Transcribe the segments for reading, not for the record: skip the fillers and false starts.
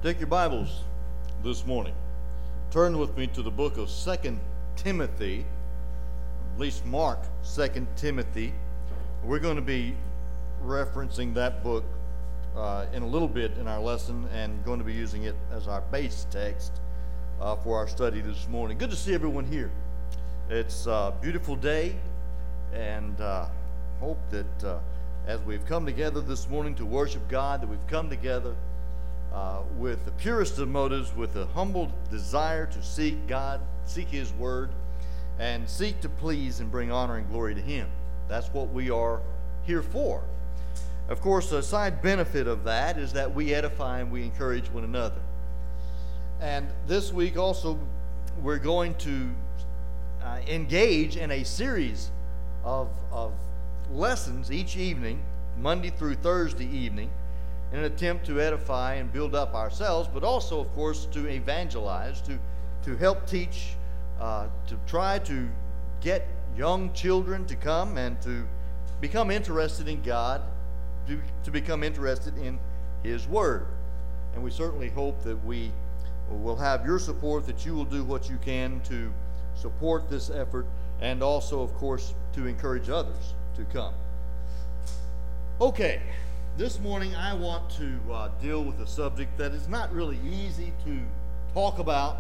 Take your Bibles this morning. Turn with me to the book of 2 Timothy, at least mark 2 Timothy. We're going to be referencing that book in a little bit in our lesson and going to be using it as our base text for our study this morning. Good to see everyone here. It's a beautiful day, and hope that as we've come together this morning to worship God, that we've come together with the purest of motives, with a humble desire to seek God, seek His Word, and seek to please and bring honor and glory to Him. That's what we are here for. Of course, a side benefit of that is that we edify and we encourage one another. And this week also, we're going to engage in a series of lessons each evening, Monday through Thursday evening, in an attempt to edify and build up ourselves, but also, of course, to evangelize, to help teach, to try to get young children to come and to become interested in God, to become interested in His Word. And we certainly hope that we will have your support, that you will do what you can to support this effort, and also, of course, to encourage others to come. Okay. This morning I want to deal with a subject that is not really easy to talk about.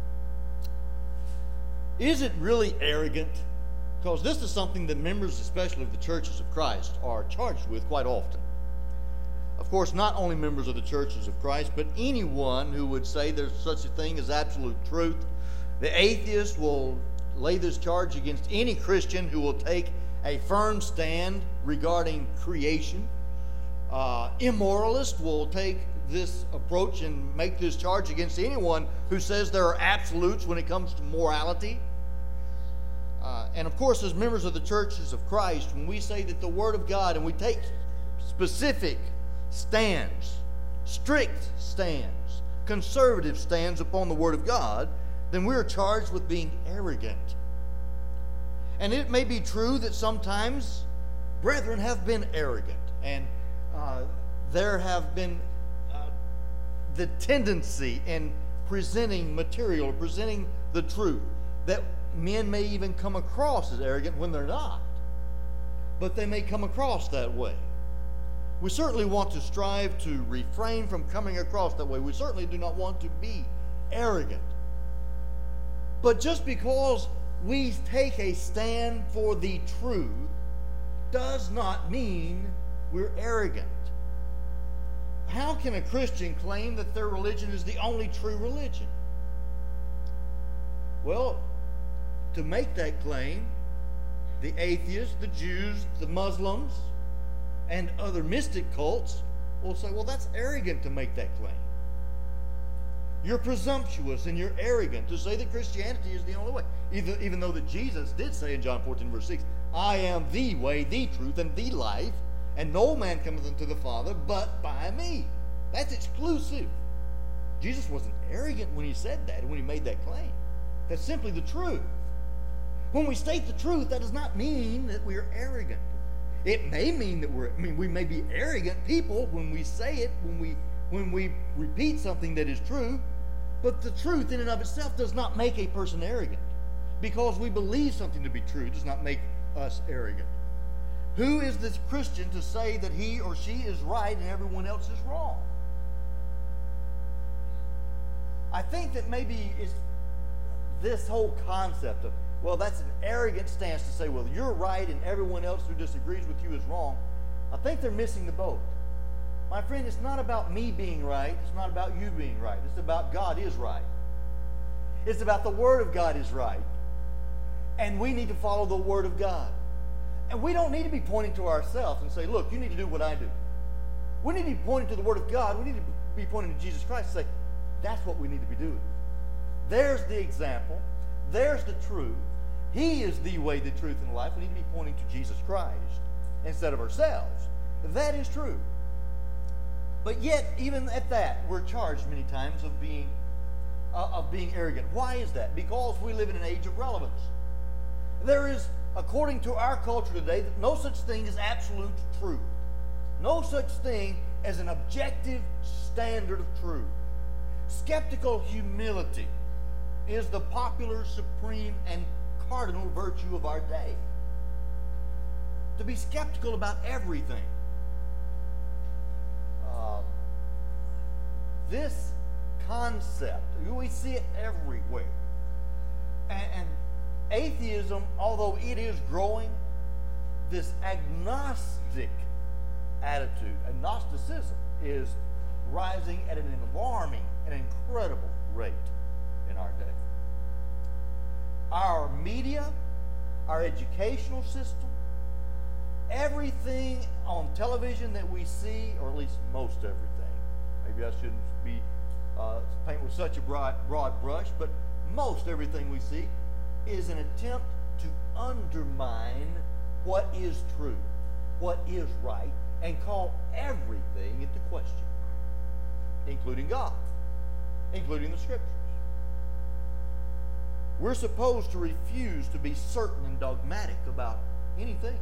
Is it really arrogant? Because this is something that members, especially of the churches of Christ, are charged with quite often. Of course, not only members of the churches of Christ, but anyone who would say there's such a thing as absolute truth. The atheist will lay this charge against any Christian who will take a firm stand regarding creation. Immoralists will take this approach and make this charge against anyone who says there are absolutes when it comes to morality. And of course, as members of the churches of Christ, when we say that the Word of God, and we take specific stands, strict stands, conservative stands upon the Word of God, then we're charged with being arrogant. And it may be true that sometimes brethren have been arrogant, and there have been the tendency in presenting material, or presenting the truth, that men may even come across as arrogant when they're not. But they may come across that way. We certainly want to strive to refrain from coming across that way. We certainly do not want to be arrogant. But just because we take a stand for the truth does not mean we're arrogant. How can a Christian claim that their religion is the only true religion? Well, to make that claim, the atheists, the Jews, the Muslims, and other mystic cults will say, well, that's arrogant to make that claim. You're presumptuous and you're arrogant to say that Christianity is the only way. Even though that Jesus did say in John 14, verse 6, I am the way, the truth, and the life, and no man cometh unto the Father but by me. That's exclusive. Jesus wasn't arrogant when He said that, when He made that claim. That's simply the truth. When we state the truth, that does not mean that we're arrogant. It may mean that we may be arrogant people when we say it, when we repeat something that is true, but the truth in and of itself does not make a person arrogant. Because we believe something to be true does not make us arrogant. Who is this Christian to say that he or she is right and everyone else is wrong? I think that maybe it's this whole concept of, well, that's an arrogant stance to say, well, you're right and everyone else who disagrees with you is wrong. I think they're missing the boat. My friend, it's not about me being right. It's not about you being right. It's about God is right. It's about the Word of God is right. And we need to follow the Word of God. And we don't need to be pointing to ourselves and say, look, you need to do what I do. We need to be pointing to the Word of God. We need to be pointing to Jesus Christ and say, that's what we need to be doing. There's the example. There's the truth. He is the way, the truth, and the life. We need to be pointing to Jesus Christ instead of ourselves. That is true. But yet, even at that, we're charged many times of being arrogant. Why is that? Because we live in an age of relevance. There is, according to our culture today, no such thing as absolute truth. No such thing as an objective standard of truth. Skeptical humility is the popular, supreme, and cardinal virtue of our day. To be skeptical about everything. This concept, we see it everywhere. And atheism, although it is growing, this agnostic attitude, agnosticism, is rising at an alarming and incredible rate in our day. Our media, our educational system, everything on television that we see, or at least most everything, maybe I shouldn't be painting with such a broad brush, but most everything we see is an attempt to undermine what is true, what is right, and call everything into question, including God, including the Scriptures. We're supposed to refuse to be certain and dogmatic about anything.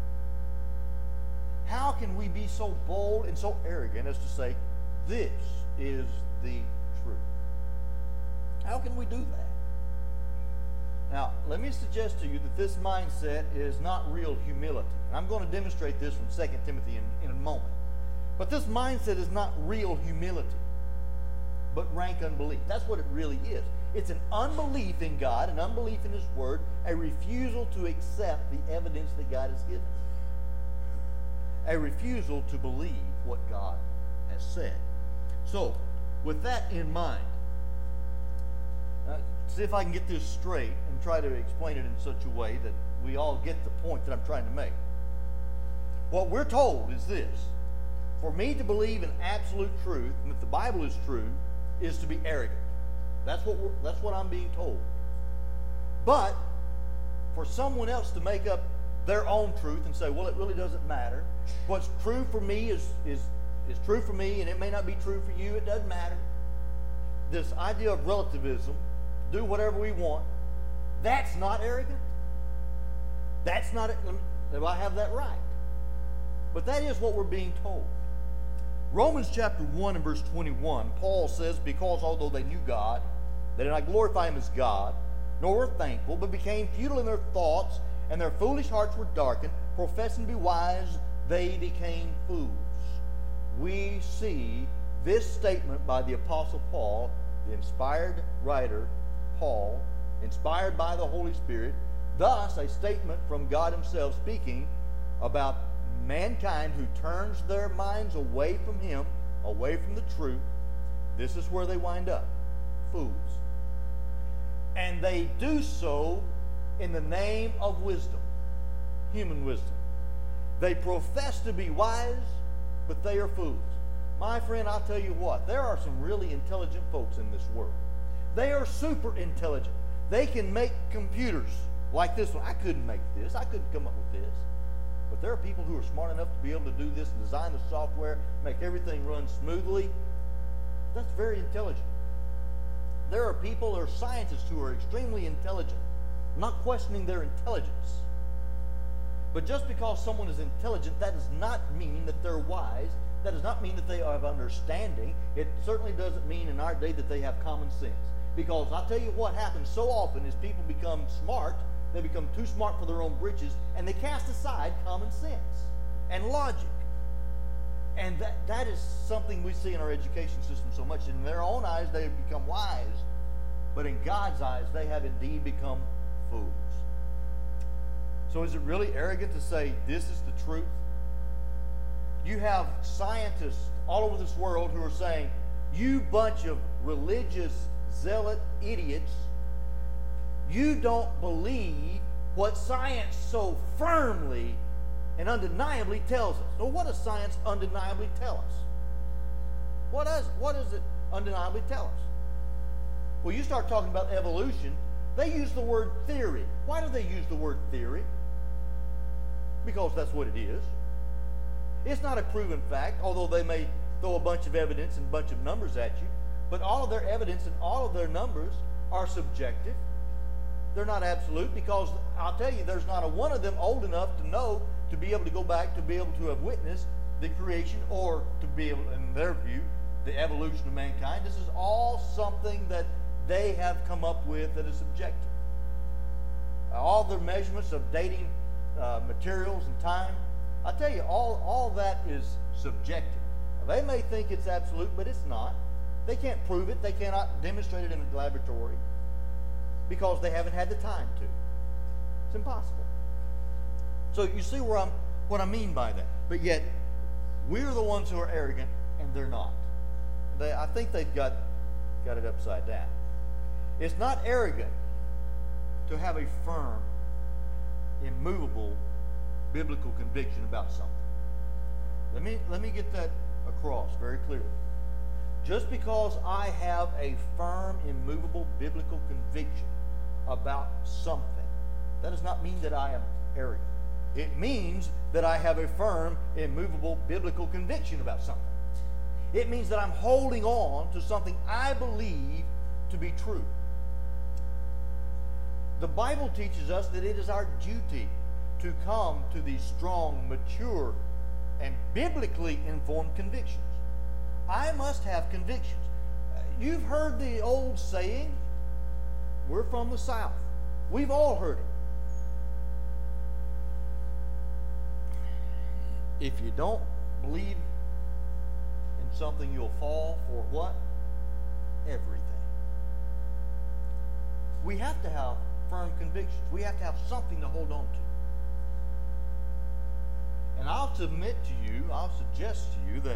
How can we be so bold and so arrogant as to say, this is the truth? How can we do that? Now, let me suggest to you that this mindset is not real humility. And I'm going to demonstrate this from 2 Timothy in a moment. But this mindset is not real humility, but rank unbelief. That's what it really is. It's an unbelief in God, an unbelief in His Word, a refusal to accept the evidence that God has given. A refusal to believe what God has said. So, with that in mind, see if I can get this straight and try to explain it in such a way that we all get the point that I'm trying to make. What we're told is this: for me to believe in absolute truth and that the Bible is true is to be arrogant. That's what I'm being told. But for someone else to make up their own truth and say, well, it really doesn't matter. What's true for me is true for me, and it may not be true for you. It doesn't matter. This idea of relativism, do whatever we want, that's not arrogant. That's not, do I have that right? But that is what we're being told. Romans chapter 1 and verse 21, Paul says, because although they knew God, they did not glorify Him as God, nor were thankful, but became futile in their thoughts, and their foolish hearts were darkened. Professing to be wise, they became fools. We see this statement by the Apostle Paul, the inspired writer Paul, inspired by the Holy Spirit, thus a statement from God Himself speaking about mankind who turns their minds away from Him, away from the truth. This is where they wind up, fools. And they do so in the name of wisdom, human wisdom. They profess to be wise, but they are fools. My friend, I'll tell you what, there are some really intelligent folks in this world. They are super intelligent. They can make computers like this one. I couldn't make this. I couldn't come up with this. But there are people who are smart enough to be able to do this and design the software, make everything run smoothly. That's very intelligent. There are people or scientists who are extremely intelligent. I'm not questioning their intelligence. But just because someone is intelligent, that does not mean that they're wise. That does not mean that they have understanding. It certainly doesn't mean in our day that they have common sense. Because I'll tell you what happens so often is people become smart, they become too smart for their own britches, and they cast aside common sense and logic. And that is something we see in our education system so much. In their own eyes, they have become wise, but in God's eyes, they have indeed become fools. So is it really arrogant to say this is the truth? You have scientists all over this world who are saying, you bunch of religious zealot idiots, you don't believe what science so firmly and undeniably tells us. So what does science undeniably tell us? What does it undeniably tell us? Well, you start talking about evolution, they use the word theory. Why do they use the word theory? Because that's what it is. It's not a proven fact, although they may throw a bunch of evidence and a bunch of numbers at you. But all of their evidence and all of their numbers are subjective. They're not absolute, because I'll tell you, there's not a one of them old enough to know, to be able to go back, to be able to have witnessed the creation, or to be able, in their view, the evolution of mankind. This is all something that they have come up with that is subjective. All the measurements of dating materials and time, I tell you, all that is subjective. They may think it's absolute, but it's not. They can't prove it. They cannot demonstrate it in a laboratory because they haven't had the time to. It's impossible. So you see what I mean by that. But yet, we're the ones who are arrogant, and they're not. I think they've got it upside down. It's not arrogant to have a firm, immovable, biblical conviction about something. Let me get that across very clearly. Just because I have a firm, immovable, biblical conviction about something, that does not mean that I am arrogant. It means that I have a firm, immovable, biblical conviction about something. It means that I'm holding on to something I believe to be true. The Bible teaches us that it is our duty to come to these strong, mature, and biblically informed convictions. I must have convictions. You've heard the old saying, we're from the South. We've all heard it. If you don't believe in something, you'll fall for what? Everything. We have to have firm convictions. We have to have something to hold on to. And I'll submit to you, I'll suggest to you that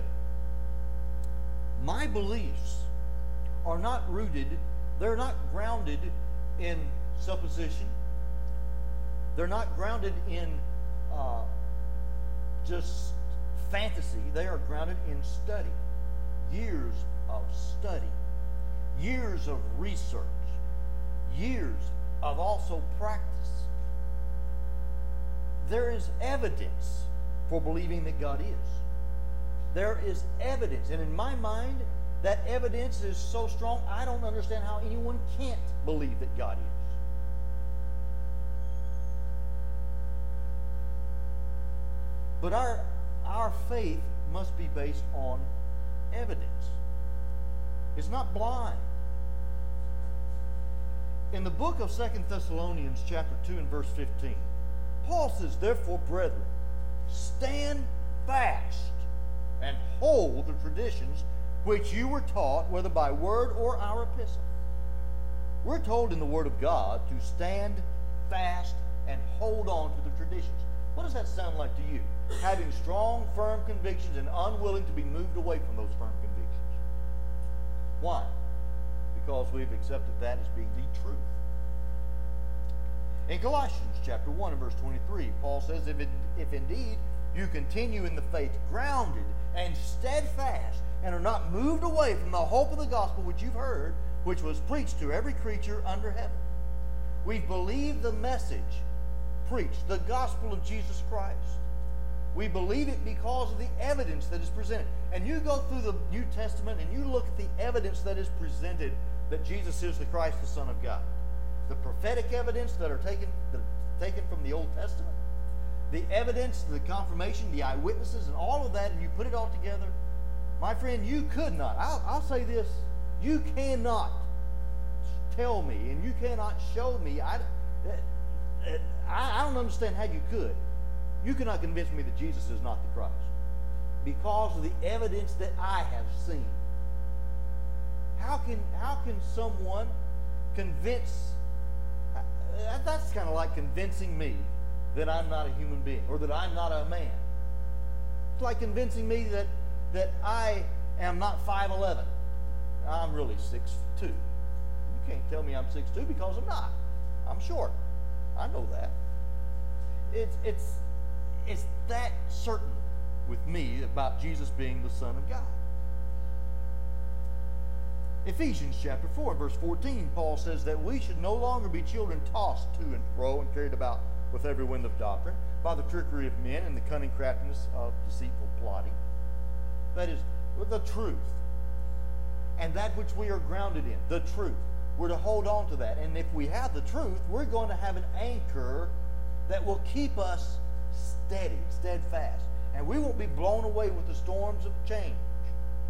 my beliefs are not rooted, they're not grounded in supposition. They're not grounded in just fantasy. They are grounded in study. Years of study. Years of research. Years of also practice. There is evidence for believing that God is. There is evidence. And in my mind, that evidence is so strong, I don't understand how anyone can't believe that God is. But our faith must be based on evidence. It's not blind. In the book of 2 Thessalonians chapter 2 and verse 15, Paul says, "Therefore, brethren, stand fast and hold the traditions which you were taught, whether by word or our epistle." We're told in the Word of God to stand fast and hold on to the traditions. What does that sound like to you? Having strong, firm convictions and unwilling to be moved away from those firm convictions. Why? Because we've accepted that as being the truth. In Colossians chapter 1 and verse 23, Paul says, if indeed you continue in the faith, grounded and steadfast, and are not moved away from the hope of the gospel which you've heard, which was preached to every creature under heaven. We've believed the message preached, the gospel of Jesus Christ. We believe it because of the evidence that is presented. And you go through the New Testament and you look at the evidence that is presented that Jesus is the Christ, the Son of God. The prophetic evidence that are taken from the Old Testament, the evidence, the confirmation, the eyewitnesses, and all of that, and you put it all together, my friend, you could not. I'll say this. You cannot tell me, and you cannot show me. I don't understand how you could. You cannot convince me that Jesus is not the Christ because of the evidence that I have seen. How can someone convince? That's kind of like convincing me that I'm not a human being or that I'm not a man. It's like convincing me that I am not 5'11". I'm really 6'2". You can't tell me I'm 6'2" because I'm not. I'm short. I know that. It's that certain with me about Jesus being the Son of God. Ephesians chapter 4, verse 14, Paul says that we should no longer be children tossed to and fro and carried about with every wind of doctrine by the trickery of men and the cunning craftiness of deceitful plotting. That is, with the truth. And that which we are grounded in, the truth. We're to hold on to that. And if we have the truth, we're going to have an anchor that will keep us steady, steadfast. And we won't be blown away with the storms of change.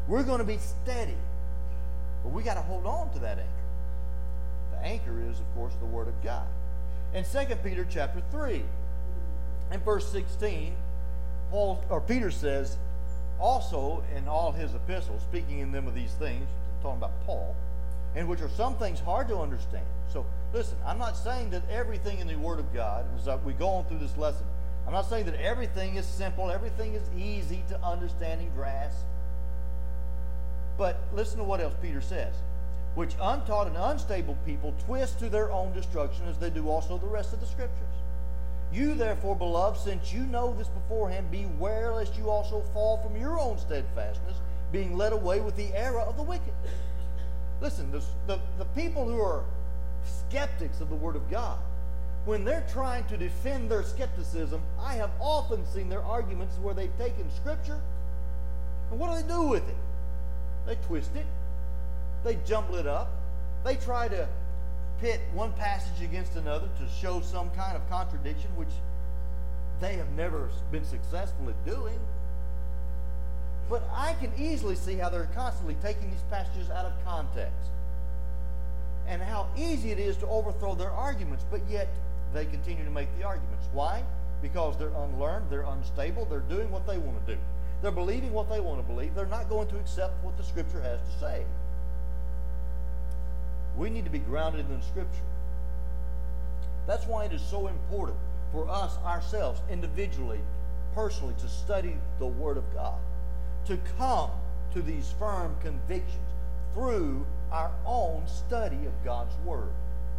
We're going to be steady. But we got to hold on to that anchor. The anchor is, of course, the Word of God. In 2 Peter chapter 3, in verse 16, Peter says, also in all his epistles, speaking in them of these things, talking about Paul, in which are some things hard to understand. So, listen, I'm not saying that everything in the Word of God, as we go on through this lesson, I'm not saying that everything is simple, everything is easy to understand and grasp. But listen to what else Peter says. Which untaught and unstable people twist to their own destruction, as they do also the rest of the Scriptures. You therefore, beloved, since you know this beforehand, beware lest you also fall from your own steadfastness, being led away with the error of the wicked. Listen, the people who are skeptics of the Word of God, when they're trying to defend their skepticism, I have often seen their arguments where they've taken Scripture, and what do? With it? They twist it. They jumble it up. They try to pit one passage against another to show some kind of contradiction, which they have never been successful at doing. But I can easily see how they're constantly taking these passages out of context, and how easy it is to overthrow their arguments, but yet they continue to make the arguments. Why? Because they're unlearned, they're unstable, they're doing what they want to do. They're believing what they want to believe. They're not going to accept what the Scripture has to say. We need to be grounded in the Scripture. That's why it is so important for us ourselves, individually, personally, to study the Word of God, to come to these firm convictions through our own study of God's Word.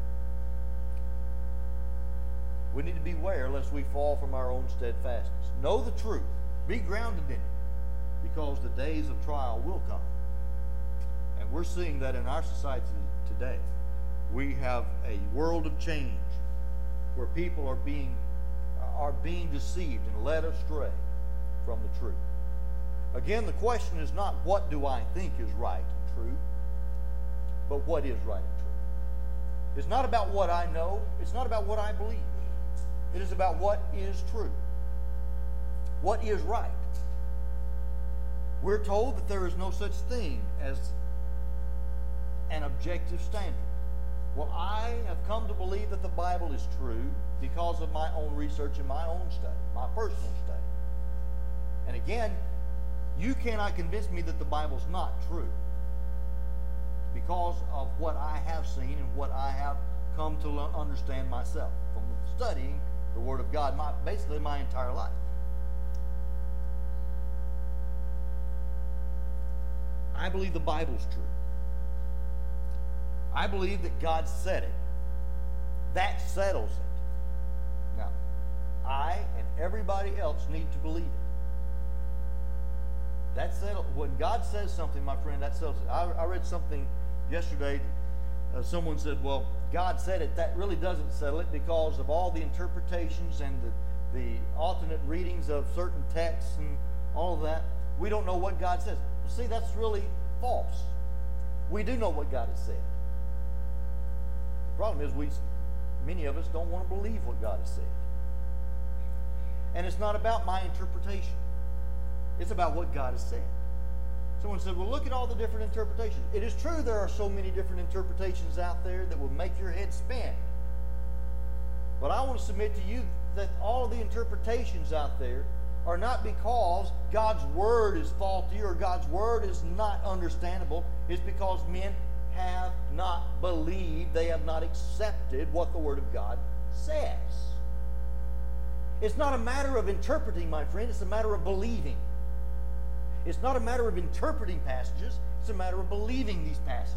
We need to beware lest we fall from our own steadfastness. Know the truth. Be grounded in it, because the days of trial will come. And we're seeing that in our society today. We have a world of change where people are being deceived and led astray from the truth. Again, the question is not what do I think is right and true, but what is right and true. It's not about what I know. It's not about what I believe. It is about what is true. What is right. We're told that there is no such thing as an objective standard. Well, I have come to believe that the Bible is true because of my own research and my own study, my personal study. And again, you cannot convince me that the Bible's not true because of what I have seen and what I have come to understand myself from studying the Word of God basically my entire life. I believe the Bible's true. I believe that God said it. That settles it. Now, I and everybody else need to believe it. That settles. When God says something, my friend, that settles it. I read something yesterday. Someone said, well, God said it. That really doesn't settle it because of all the interpretations and the alternate readings of certain texts and all of that. We don't know what God says. Well, see, that's really false. We do know what God has said. The problem is many of us don't want to believe what God has said. And it's not about my interpretation. It's about what God has said. Someone said, well, look at all the different interpretations. It is true there are so many different interpretations out there that will make your head spin. But I want to submit to you that all of the interpretations out there are not because God's Word is faulty or God's Word is not understandable. It's because men have not believed, they have not accepted what the Word of God says. It's not a matter of interpreting, my friend. It's a matter of believing. It's not a matter of interpreting passages. It's a matter of believing these passages.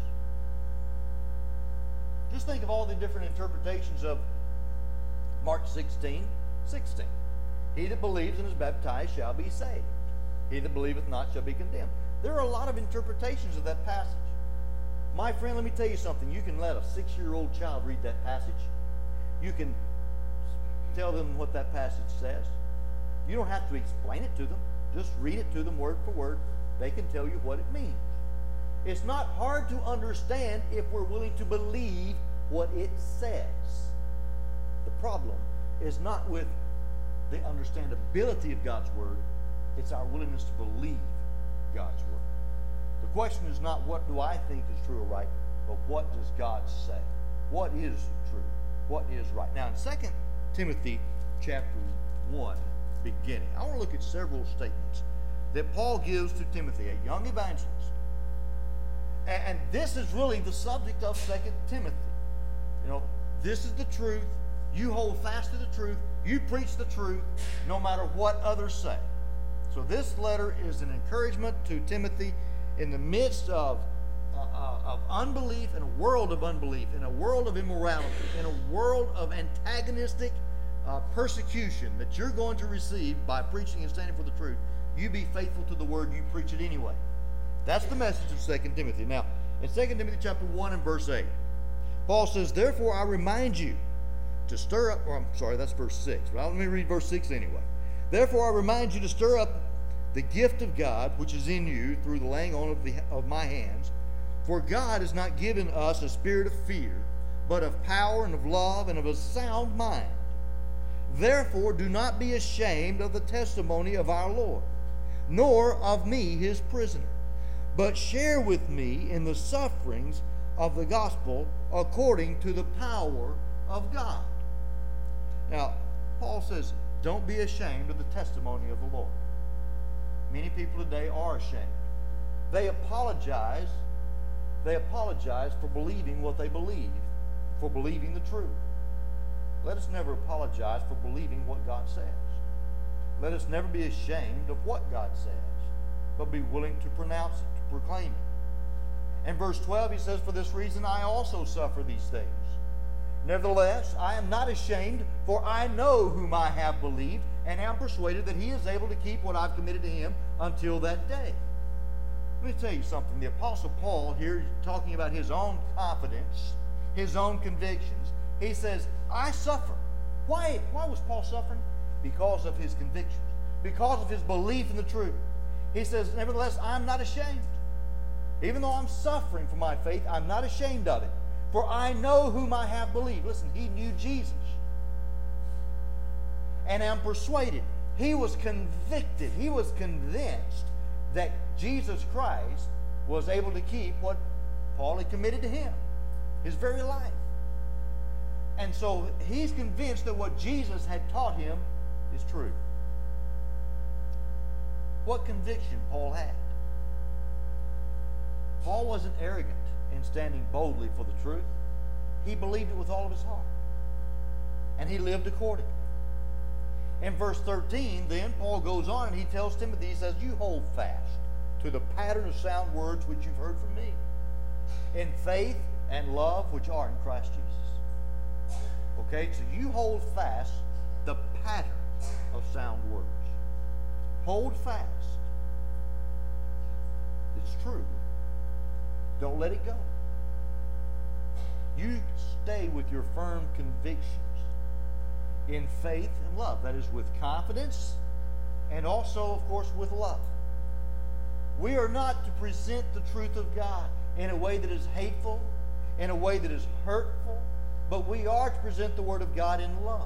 Just think of all the different interpretations of Mark 16:16. He that believes and is baptized shall be saved. He that believeth not shall be condemned. There are a lot of interpretations of that passage. My friend, let me tell you something. You can let a 6-year-old child read that passage. You can tell them what that passage says. You don't have to explain it to them. Just read it to them word for word. They can tell you what it means. It's not hard to understand if we're willing to believe what it says. The problem is not with the understandability of God's Word. It's our willingness to believe God's Word. The question is not what do I think is true or right, but what does God say? What is true? What is right? Now in 2 Timothy chapter 1, beginning, I want to look at several statements that Paul gives to Timothy, a young evangelist. And this is really the subject of 2 Timothy. You know, this is the truth. You hold fast to the truth. You preach the truth no matter what others say. So this letter is an encouragement to Timothy in the midst of unbelief, in a world of unbelief, in a world of immorality, in a world of antagonistic persecution that you're going to receive by preaching and standing for the truth. You be faithful to the word. You preach it anyway. That's the message of 2 Timothy. Now, in 2 Timothy chapter 1 and verse 8, Paul says, therefore I remind you to stir up, or I'm sorry, that's verse 6. But let me read verse 6 anyway. Therefore I remind you to stir up the gift of God which is in you through the laying on of my hands. For God has not given us a spirit of fear, but of power and of love and of a sound mind. Therefore do not be ashamed of the testimony of our Lord, nor of me his prisoner, but share with me in the sufferings of the gospel according to the power of God. Now, Paul says, don't be ashamed of the testimony of the Lord. Many people today are ashamed. They apologize for believing what they believe, for believing the truth. Let us never apologize for believing what God says. Let us never be ashamed of what God says, but be willing to pronounce it, to proclaim it. In verse 12 he says, for this reason I also suffer these things. Nevertheless, I am not ashamed, for I know whom I have believed, and am persuaded that he is able to keep what I've committed to him until that day. Let me tell you something. The Apostle Paul here is talking about his own confidence, his own convictions. He says, I suffer. Why was Paul suffering? Because of his convictions, because of his belief in the truth. He says, nevertheless, I'm not ashamed. Even though I'm suffering for my faith, I'm not ashamed of it. For I know whom I have believed. Listen, he knew Jesus. And am persuaded. He was convicted. He was convinced that Jesus Christ was able to keep what Paul had committed to him, his very life. And so he's convinced that what Jesus had taught him is true. What conviction Paul had. Paul wasn't arrogant in standing boldly for the truth. He believed it with all of his heart. And he lived accordingly. In verse 13, then, Paul goes on and he tells Timothy, he says, you hold fast to the pattern of sound words which you've heard from me, in faith and love which are in Christ Jesus. Okay, so you hold fast the pattern of sound words. Hold fast. It's true. Don't let it go. You stay with your firm convictions in faith and love. That is with confidence and also, of course, with love. We are not to present the truth of God in a way that is hateful, in a way that is hurtful, but we are to present the Word of God in love.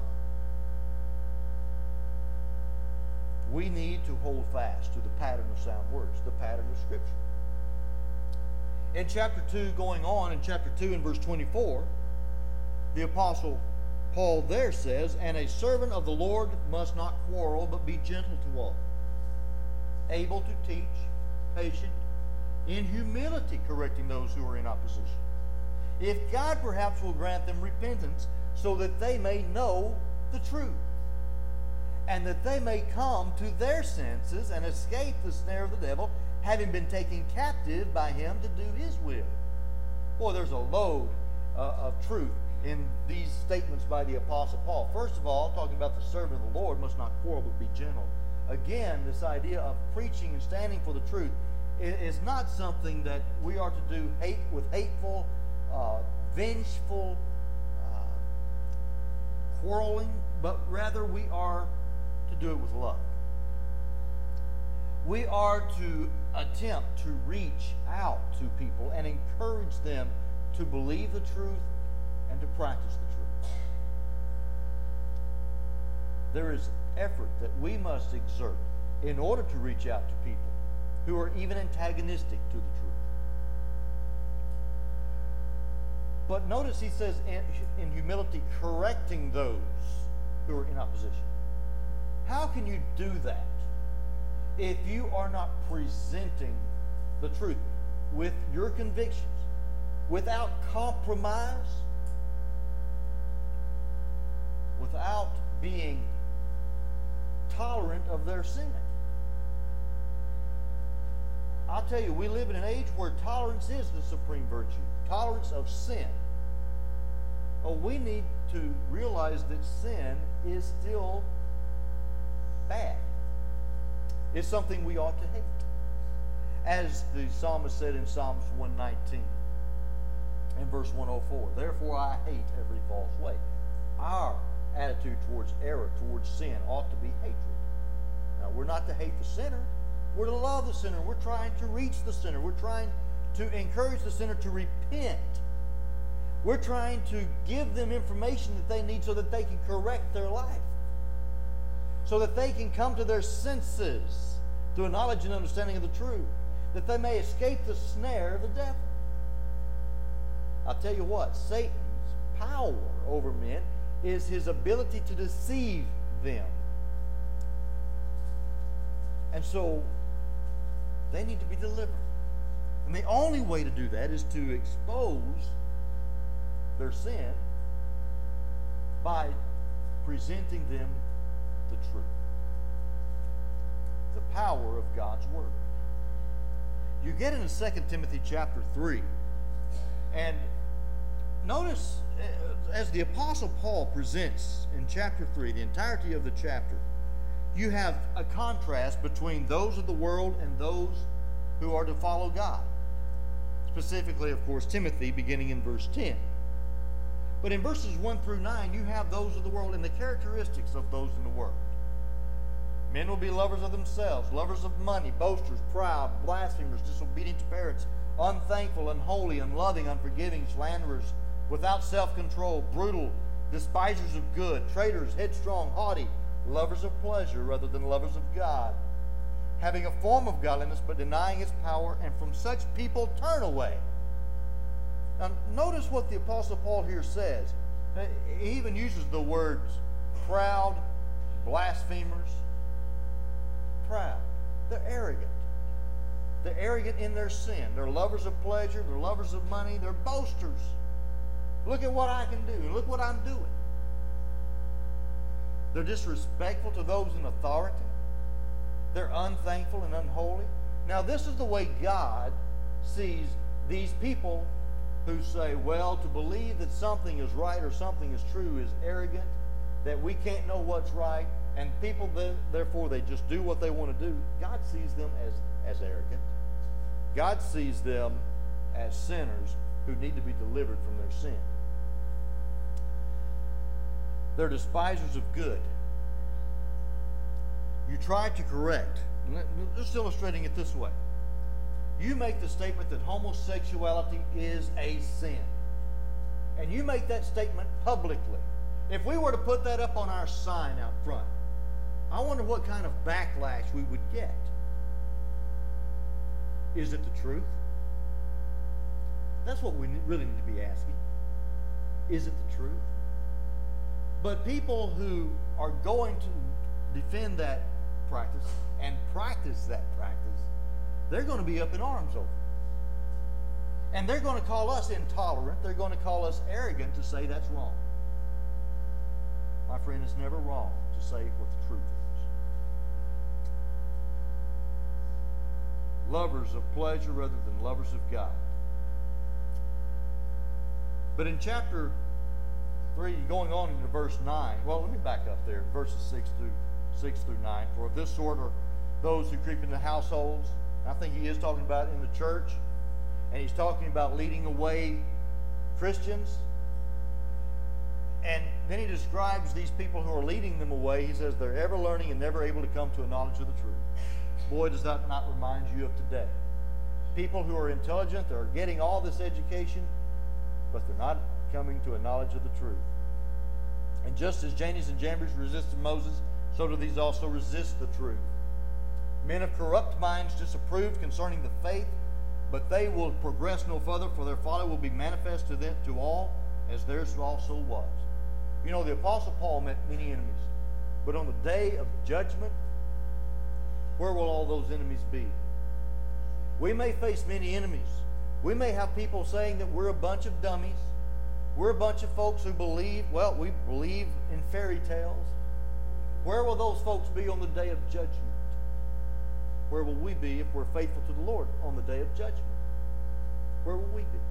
We need to hold fast to the pattern of sound words, the pattern of Scripture. In chapter 2, going on, in chapter 2 and verse 24, the Apostle Paul there says, and a servant of the Lord must not quarrel, but be gentle to all, able to teach, patient, in humility correcting those who are in opposition. If God perhaps will grant them repentance, so that they may know the truth, and that they may come to their senses and escape the snare of the devil, having been taken captive by him to do his will. Boy, there's a load of truth in these statements by the Apostle Paul. First of all, talking about the servant of the Lord must not quarrel but be gentle. Again, this idea of preaching and standing for the truth is not something that we are to do with hateful, vengeful quarreling, but rather we are to do it with love. We are to attempt to reach out to people and encourage them to believe the truth and to practice the truth. There is effort that we must exert in order to reach out to people who are even antagonistic to the truth. But notice he says in humility, correcting those who are in opposition. How can you do that if you are not presenting the truth with your convictions, without compromise, without being tolerant of their sin? I'll tell you, we live in an age where tolerance is the supreme virtue. Tolerance of sin. Oh, we need to realize that sin is still bad. It's something we ought to hate. As the psalmist said in Psalms 119, in verse 104, therefore I hate every false way. Our attitude towards error, towards sin, ought to be hatred. Now, we're not to hate the sinner. We're to love the sinner. We're trying to reach the sinner. We're trying to encourage the sinner to repent. We're trying to give them information that they need so that they can correct their life, so that they can come to their senses through a knowledge and understanding of the truth, that they may escape the snare of the devil. I'll tell you what, Satan's power over men is his ability to deceive them. And so they need to be delivered. And the only way to do that is to expose their sin by presenting them the truth, the power of God's Word. You get into 2 Timothy chapter 3, and notice as the Apostle Paul presents in chapter 3, the entirety of the chapter, you have a contrast between those of the world and those who are to follow God. Specifically, of course, Timothy, beginning in verse 10. But in verses 1 through 9, you have those of the world and the characteristics of those in the world. Men will be lovers of themselves, lovers of money, boasters, proud, blasphemers, disobedient to parents, unthankful, unholy, unloving, unforgiving, slanderers, without self-control, brutal, despisers of good, traitors, headstrong, haughty, lovers of pleasure rather than lovers of God, having a form of godliness but denying its power, and from such people turn away. Now, notice what the Apostle Paul here says. He even uses the words proud, blasphemers. Proud. They're arrogant. They're arrogant in their sin. They're lovers of pleasure. They're lovers of money. They're boasters. Look at what I can do. Look what I'm doing. They're disrespectful to those in authority. They're unthankful and unholy. Now, this is the way God sees these people who say, well, to believe that something is right or something is true is arrogant, that we can't know what's right, and people, therefore, they just do what they want to do. God sees them as arrogant. God sees them as sinners who need to be delivered from their sin. They're despisers of good. You try to correct. Just illustrating it this way. You make the statement that homosexuality is a sin. And you make that statement publicly. If we were to put that up on our sign out front, I wonder what kind of backlash we would get. Is it the truth? That's what we really need to be asking. Is it the truth? But people who are going to defend that practice and practice that practice, they're going to be up in arms over it. And they're going to call us intolerant. They're going to call us arrogant to say that's wrong. My friend, it's never wrong to say what the truth is. Lovers of pleasure rather than lovers of God. But in chapter 3, going on into verse 9, well, let me back up there, verses 6 through 9. For of this sort are those who creep into households. I think he is talking about in the church. And he's talking about leading away Christians. And then he describes these people who are leading them away. He says they're ever learning and never able to come to a knowledge of the truth. Boy, does that not remind you of today. People who are intelligent, they're getting all this education, but they're not coming to a knowledge of the truth. And just as Jannes and Jambres resisted Moses, so do these also resist the truth. Men of corrupt minds disapproved concerning the faith, but they will progress no further, for their folly will be manifest to them, to all, as theirs also was. You know, the Apostle Paul met many enemies, but on the day of judgment, where will all those enemies be? We may face many enemies. We may have people saying that we're a bunch of dummies. We're a bunch of folks who believe, well, we believe in fairy tales. Where will those folks be on the day of judgment? Where will we be if we're faithful to the Lord on the day of judgment? Where will we be?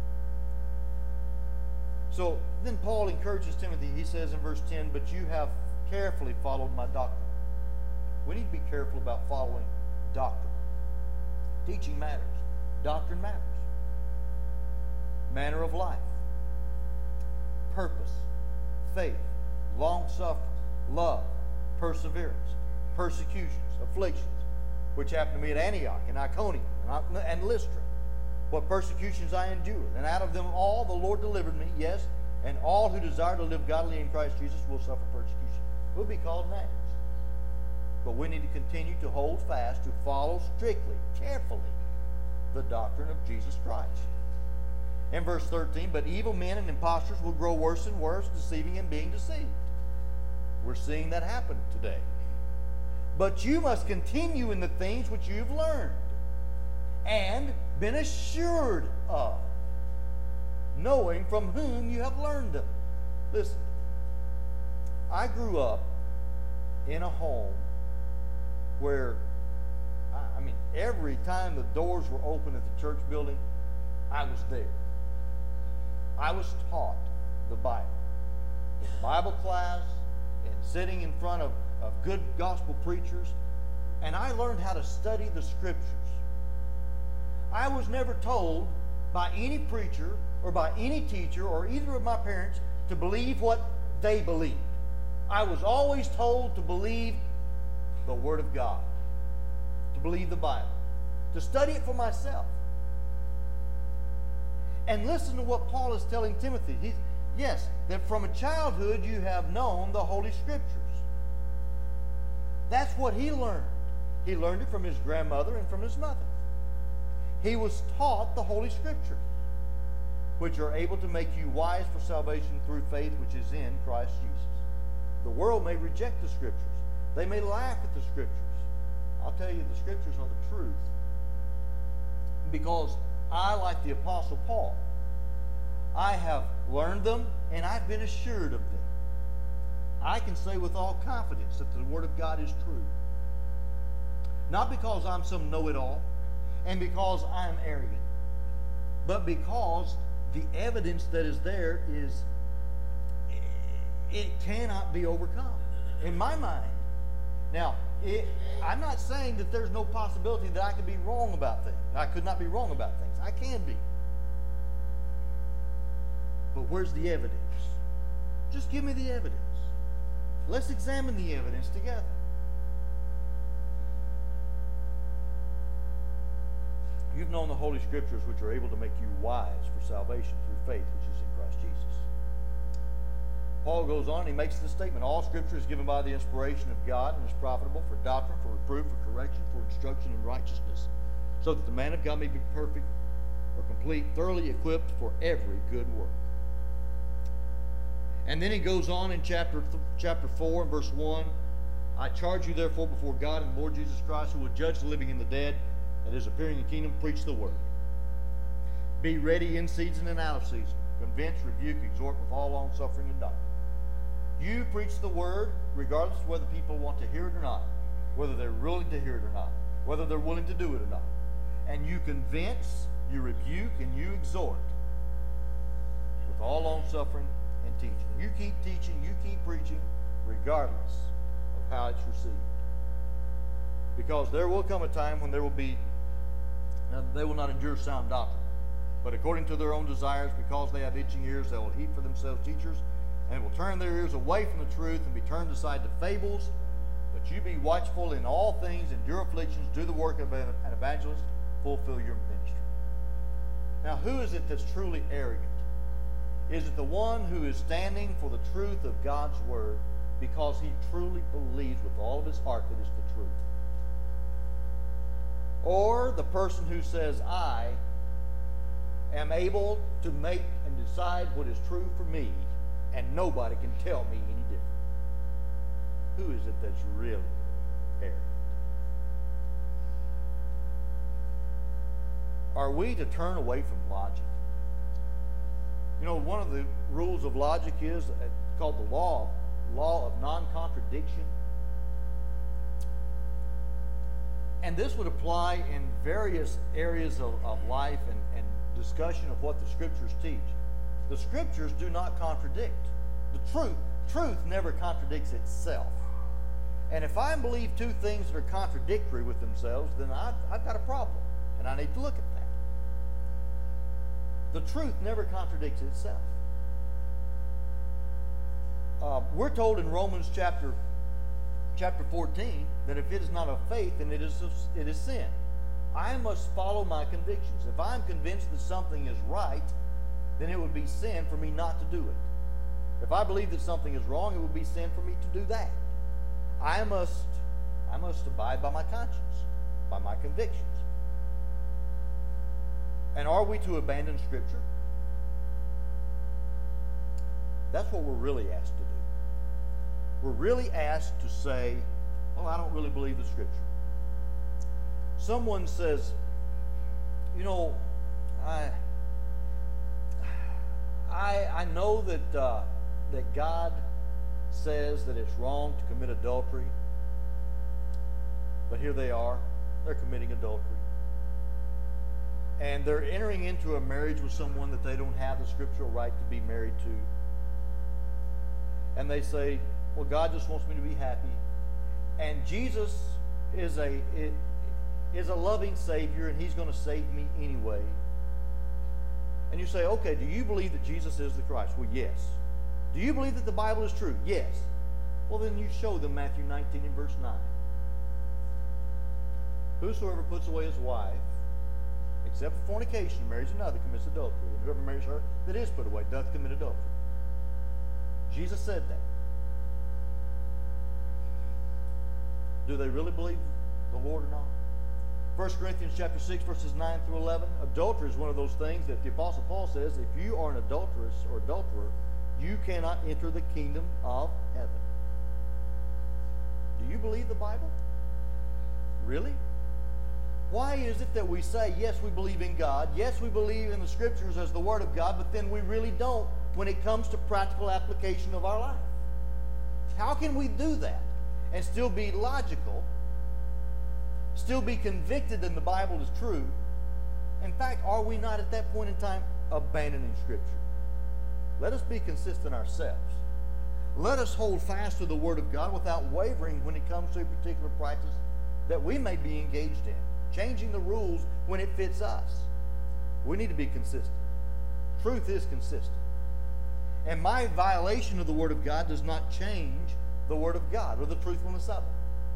So then Paul encourages Timothy. He says in verse 10, but you have carefully followed my doctrine. We need to be careful about following doctrine. Teaching matters. Doctrine matters. Manner of life. Purpose. Faith. Long-suffering. Love. Perseverance. Persecutions. Afflictions. Which happened to me at Antioch and Iconium and Lystra. What persecutions I endured. And out of them all the Lord delivered me, yes, and all who desire to live godly in Christ Jesus will suffer persecution. We'll be called names. But we need to continue to hold fast, to follow strictly, carefully, the doctrine of Jesus Christ. In verse 13, but evil men and impostors will grow worse and worse, deceiving and being deceived. We're seeing that happen today. But you must continue in the things which you've learned and been assured of, knowing from whom you have learned them. Listen, I grew up in a home where, every time the doors were open at the church building, I was there. I was taught the Bible. In Bible class and sitting in front of good gospel preachers, and I learned how to study the Scriptures. I was never told by any preacher or by any teacher or either of my parents to believe what they believed. I was always told to believe the Word of God, to believe the Bible, to study it for myself. And listen to what Paul is telling Timothy. Yes, that from a childhood you have known the Holy Scriptures. That's what he learned. He learned it from his grandmother and from his mother. He was taught the Holy Scriptures, which are able to make you wise for salvation through faith which is in Christ Jesus. The world may reject the Scriptures. They may laugh at the Scriptures. I'll tell you, the Scriptures are the truth. Because I, like the Apostle Paul, I have learned them and I've been assured of them. I can say with all confidence that the Word of God is true. Not because I'm some know-it-all and because I'm arrogant, but because the evidence that is there is, it cannot be overcome in my mind. Now, I'm not saying that there's no possibility that I could be wrong about things. I could not be wrong about things. I can be. But where's the evidence? Just give me the evidence. Let's examine the evidence together. You've known the Holy Scriptures, which are able to make you wise for salvation through faith, which is in Christ Jesus. Paul goes on, he makes this statement: all Scripture is given by the inspiration of God and is profitable for doctrine, for reproof, for correction, for instruction in righteousness, so that the man of God may be perfect or complete, thoroughly equipped for every good work. And then he goes on in chapter 4 and verse 1, I charge you therefore before God and the Lord Jesus Christ, who will judge the living and the dead, at his appearing in the kingdom, preach the word. Be ready in season and out of season. Convince, rebuke, exhort with all long suffering and doctrine. You preach the word regardless of whether people want to hear it or not, whether they're willing to hear it or not, whether they're willing to do it or not. And you convince, you rebuke, and you exhort with all long suffering and teaching. You keep teaching, you keep preaching, regardless of how it's received. Because there will come a time when they will not endure sound doctrine, but according to their own desires, because they have itching ears, they will heap for themselves teachers, and will turn their ears away from the truth and be turned aside to fables. But you be watchful in all things, endure afflictions, do the work of an evangelist, fulfill your ministry. Now, who is it that's truly arrogant? Is it the one who is standing for the truth of God's word because he truly believes with all of his heart that it's the truth? or the person who says, I am able to make and decide what is true for me, and nobody can tell me any different? Who is it that's really arrogant? Are we to turn away from logic? You know, one of the rules of logic is called the law of non-contradiction. And this would apply in various areas of life and discussion of what the Scriptures teach. The Scriptures do not contradict. The truth never contradicts itself. And if I believe two things that are contradictory with themselves, then I've got a problem, and I need to look at that. The truth never contradicts itself. We're told in Romans chapter 14 that if it is not of faith, then it is sin. I must follow my convictions. If I'm convinced that something is right, then it would be sin for me not to do it. If I believe that something is wrong, it would be sin for me to do that. I must abide by my conscience, by my convictions. And are we to abandon Scripture? That's what we're really asked to do. We're really asked to say, well, I don't really believe the Scripture. Someone says, you know, I know that God says that it's wrong to commit adultery, but here they are, they're committing adultery. And they're entering into a marriage with someone that they don't have the scriptural right to be married to. And they say, well, God just wants me to be happy. And Jesus is a loving Savior, and He's going to save me anyway. And you say, okay, do you believe that Jesus is the Christ? Well, yes. Do you believe that the Bible is true? Yes. Well, then you show them Matthew 19 and verse 9. Whosoever puts away his wife, except for fornication, marries another, commits adultery. And whoever marries her that is put away doth commit adultery. Jesus said that. Do they really believe the Lord or not? 1 Corinthians chapter 6, verses 9 through 11. Adultery is one of those things that the Apostle Paul says, if you are an adulteress or adulterer, you cannot enter the kingdom of heaven. Do you believe the Bible? Really? Why is it that we say, yes, we believe in God, yes, we believe in the Scriptures as the Word of God, but then we really don't when it comes to practical application of our life? How can we do that and still be logical, still be convicted that the Bible is true? In fact, are we not at that point in time abandoning Scripture? Let us be consistent ourselves. Let us hold fast to the Word of God without wavering when it comes to a particular practice that we may be engaged in, changing the rules when it fits us. We need to be consistent. Truth is consistent. And my violation of the Word of God does not change the Word of God or the truthfulness of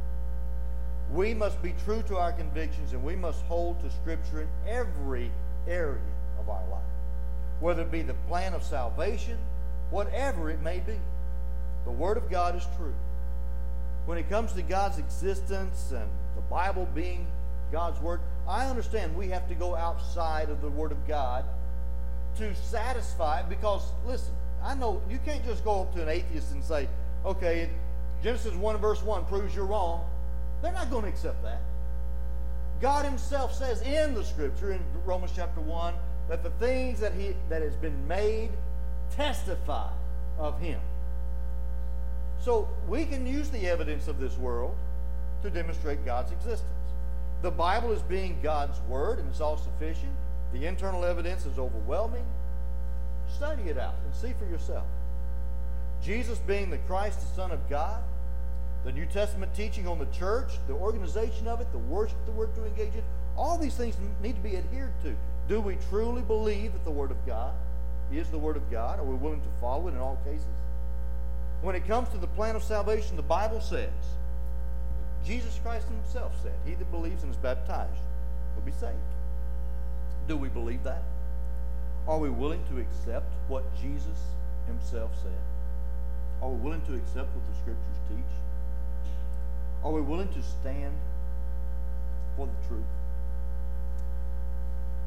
it. We must be true to our convictions, and we must hold to Scripture in every area of our life, whether it be the plan of salvation, whatever it may be. The Word of God is true. When it comes to God's existence and the Bible being God's Word, I understand we have to go outside of the Word of God to satisfy it, because, listen, I know you can't just go up to an atheist and say, okay, Genesis 1 verse 1 proves you're wrong. They're not going to accept that. God Himself says in the Scripture, in Romans chapter 1, that the things that has been made testify of Him. So we can use the evidence of this world to demonstrate God's existence. The Bible is being God's Word, and it's all sufficient. The internal evidence is overwhelming. Study it out and see for yourself. Jesus being the Christ, the Son of God, the New Testament teaching on the church, the organization of it, the worship that we're to engage in, all these things need to be adhered to. Do we truly believe that the Word of God is the Word of God? Are we willing to follow it in all cases? When it comes to the plan of salvation, the Bible says, Jesus Christ Himself said, he that believes and is baptized will be saved. Do we believe that? Are we willing to accept what Jesus Himself said? Are we willing to accept what the Scriptures teach? Are we willing to stand for the truth?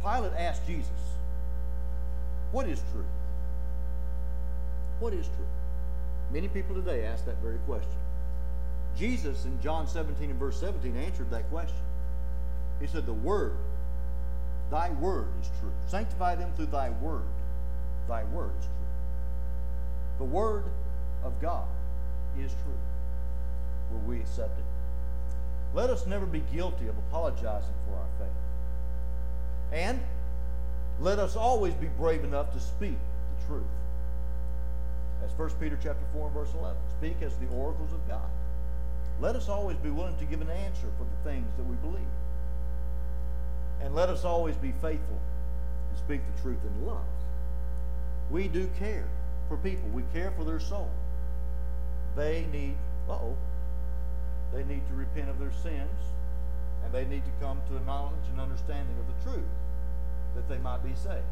Pilate asked Jesus, what is truth? What is truth? Many people today ask that very question. Jesus in John 17 and verse 17 answered that question. He said, the word, thy word is true. Sanctify them through thy word. Thy word is true. The word of God is true. Will we accept it? Let us never be guilty of apologizing for our faith. And let us always be brave enough to speak the truth. As 1 Peter chapter 4 and verse 11, speak as the oracles of God. Let us always be willing to give an answer for the things that we believe. And let us always be faithful and speak the truth in love. We do care for people. We care for their soul. They need, they need to repent of their sins, and they need to come to a knowledge and understanding of the truth, that they might be saved.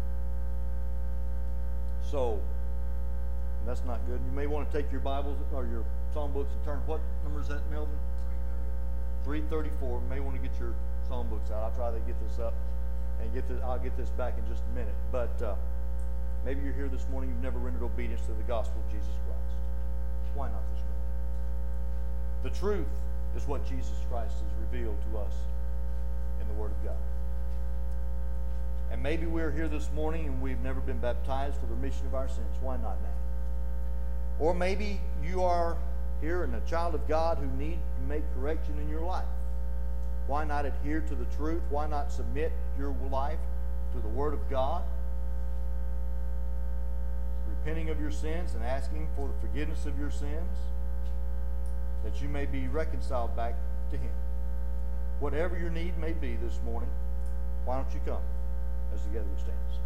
So, that's not good. You may want to take your Bibles or your psalm books and turn, what number is that, Melvin? 334. You may want to get your psalm books out. I'll try to get this up and I'll get this back in just a minute. But maybe you're here this morning, you've never rendered obedience to the gospel of Jesus Christ. Why not this morning? The truth is what Jesus Christ has revealed to us in the Word of God. And maybe we're here this morning and we've never been baptized for the remission of our sins. Why not now? Or maybe you are here and a child of God who need to make correction in your life. Why not adhere to the truth? Why not submit your life to the Word of God? Repenting of your sins and asking for the forgiveness of your sins, that you may be reconciled back to Him. Whatever your need may be this morning, why don't you come as together we stand?